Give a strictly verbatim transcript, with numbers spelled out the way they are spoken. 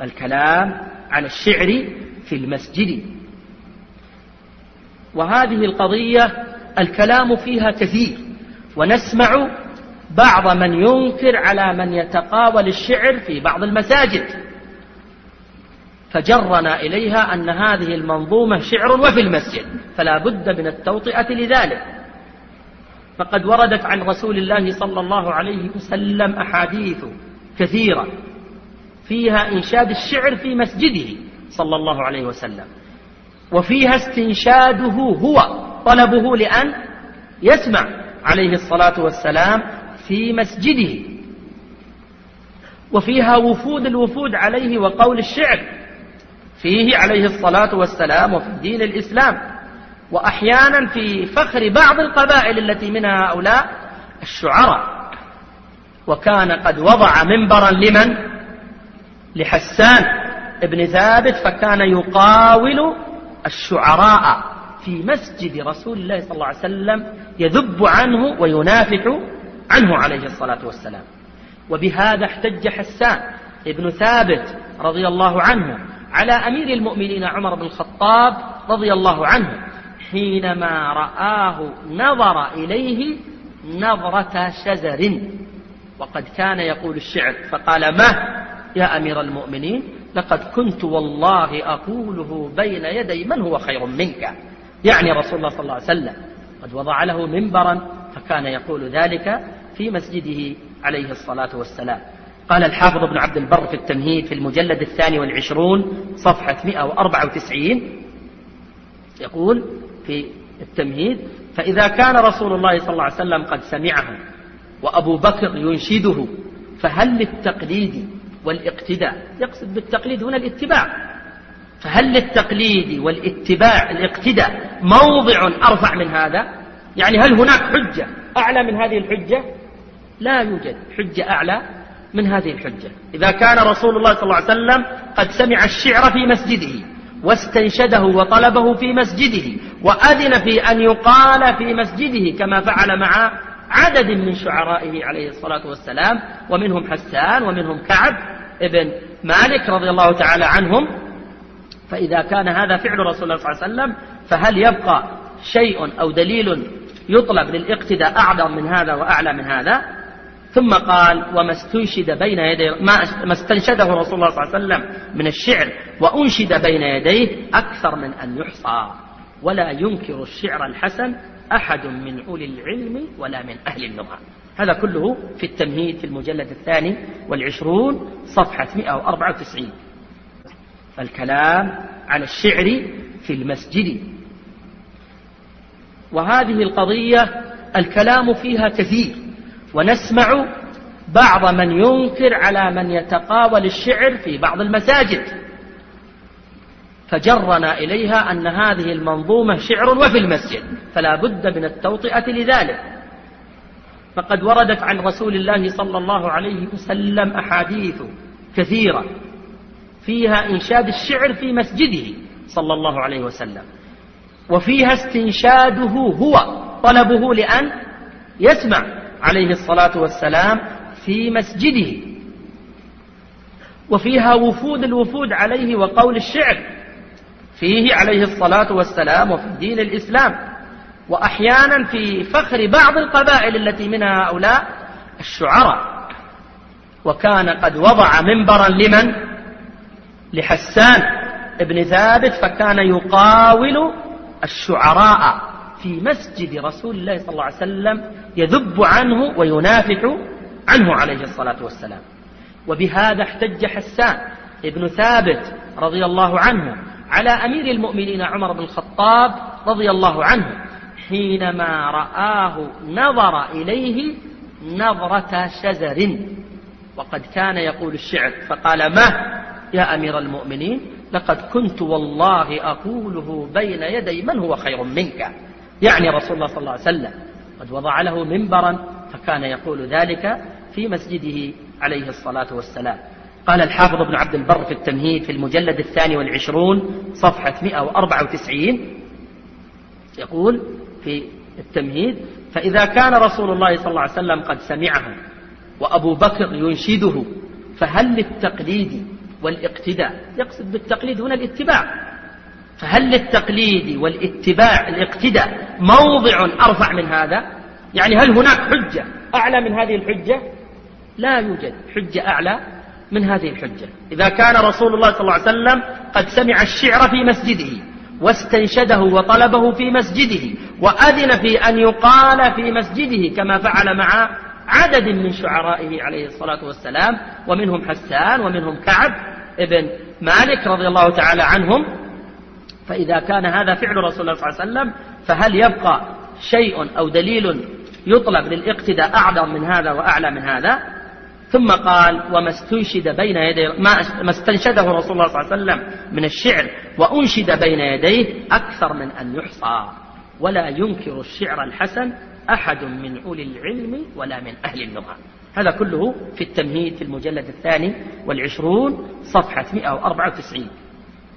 الكلام على الشعر في المسجد. وهذه القضية الكلام فيها كثير، ونسمع بعض من ينكر على من يتقاول الشعر في بعض المساجد، فجرنا إليها أن هذه المنظومة شعر وفي المسجد، فلا بد من التوطئة لذلك. فقد وردت عن رسول الله صلى الله عليه وسلم أحاديث كثيرة فيها إنشاد الشعر في مسجده صلى الله عليه وسلم، وفيها استنشاده هو، طلبه لأن يسمع عليه الصلاة والسلام في مسجده، وفيها وفود الوفود عليه وقول الشعر فيه عليه الصلاة والسلام وفي دين الإسلام، وأحيانا في فخر بعض القبائل التي منها هؤلاء الشعراء. وكان قد وضع منبرا لمن؟ لحسان ابن ثابت، فكان يقاول الشعراء في مسجد رسول الله صلى الله عليه وسلم، يذب عنه وينافح عنه عليه الصلاة والسلام. وبهذا احتج حسان ابن ثابت رضي الله عنه على أمير المؤمنين عمر بن الخطاب رضي الله عنه حينما رآه نظر إليه نظرة شزر، وقد كان يقول الشعر، فقال: ما يا أمير المؤمنين، لقد كنت والله أقوله بين يدي من هو خير منك، يعني رسول الله صلى الله عليه وسلم، قد وضع له منبرا فكان يقول ذلك في مسجده عليه الصلاة والسلام. قال الحافظ ابن عبد البر في التمهيد في المجلد الثاني والعشرون صفحة مئة وأربعة وتسعين، يقول في التمهيد: فإذا كان رسول الله صلى الله عليه وسلم قد سمعه وأبو بكر ينشده، فهل للتقليد والاقتداء، يقصد بالتقليد هنا الاتباع، فهل للتقليد والاتباع الاقتداء موضع أرفع من هذا؟ يعني هل هناك حجة أعلى من هذه الحجة؟ لا يوجد حجة أعلى من هذه الحجة. إذا كان رسول الله صلى الله عليه وسلم قد سمع الشعر في مسجده واستنشده وطلبه في مسجده، وأذن في أن يقال في مسجده كما فعل مع عدد من شعرائه عليه الصلاة والسلام، ومنهم حسان ومنهم كعب ابن مالك رضي الله تعالى عنهم. فإذا كان هذا فعل رسول الله صلى الله عليه وسلم، فهل يبقى شيء أو دليل يطلب للاقتداء أعظم من هذا وأعلى من هذا؟ ثم قال: وما استنشد بين يدي ما استنشده رسول الله صلى الله عليه وسلم من الشعر وأنشد بين يديه أكثر من أن يحصى، ولا ينكر الشعر الحسن أحد من أولي العلم ولا من أهل النهى. هذا كله في التمهيد في المجلد الثاني والعشرون صفحة مئة وأربعة وتسعين. الكلام على الشعر في المسجد. وهذه القضية الكلام فيها كثير، ونسمع بعض من ينكر على من يتقاول الشعر في بعض المساجد، فجرنا إليها أن هذه المنظومة شعر وفي المسجد، فلا بد من التوطئة لذلك. فقد وردت عن رسول الله صلى الله عليه وسلم أحاديث كثيرة فيها إنشاد الشعر في مسجده صلى الله عليه وسلم، وفيها استنشاده هو، طلبه لأن يسمع عليه الصلاة والسلام في مسجده، وفيها وفود الوفود عليه وقول الشعر فيه عليه الصلاة والسلام وفي دين الإسلام، وأحيانا في فخر بعض القبائل التي منها هؤلاء الشعراء. وكان قد وضع منبرا لمن؟ لحسان ابن ثابت، فكان يقاول الشعراء في مسجد رسول الله صلى الله عليه وسلم، يذب عنه وينافح عنه عليه الصلاة والسلام. وبهذا احتج حسان ابن ثابت رضي الله عنه على أمير المؤمنين عمر بن الخطاب رضي الله عنه حينما رآه نظر إليه نظرة شزر، وقد كان يقول الشعر، فقال: ما يا أمير المؤمنين، لقد كنت والله أقوله بين يدي من هو خير منك، يعني رسول الله صلى الله عليه وسلم، قد وضع له منبرا فكان يقول ذلك في مسجده عليه الصلاة والسلام. قال الحافظ ابن عبد البر في التمهيد في المجلد الثاني والعشرون صفحة مئة وأربعة وتسعين، يقول في التمهيد: فإذا كان رسول الله صلى الله عليه وسلم قد سمعه وأبو بكر ينشده، فهل للتقليد والاقتداء، يقصد بالتقليد هنا الاتباع. فهل للتقليد والاتباع الاقتداء موضع أرفع من هذا؟ يعني هل هناك حجة أعلى من هذه الحجة؟ لا يوجد حجة أعلى من هذه الحجة. إذا كان رسول الله صلى الله عليه وسلم قد سمع الشعر في مسجده واستنشده وطلبه في مسجده وأذن في أن يقال في مسجده كما فعل مع عدد من شعرائه عليه الصلاة والسلام، ومنهم حسان ومنهم كعب ابن مالك رضي الله تعالى عنهم. فإذا كان هذا فعل رسول الله صلى الله عليه وسلم فهل يبقى شيء أو دليل يطلب للاقتداء أعظم من هذا وأعلى من هذا؟ ثم قال: وما استنشد بين يدي ما استنشده رسول الله صلى الله عليه وسلم من الشعر وأنشد بين يديه أكثر من أن يحصى، ولا ينكر الشعر الحسن أحد من أولي العلم ولا من أهل اللغة. هذا كله في التمهيد في المجلد الثاني والعشرون صفحة مئة وأربعة وتسعين.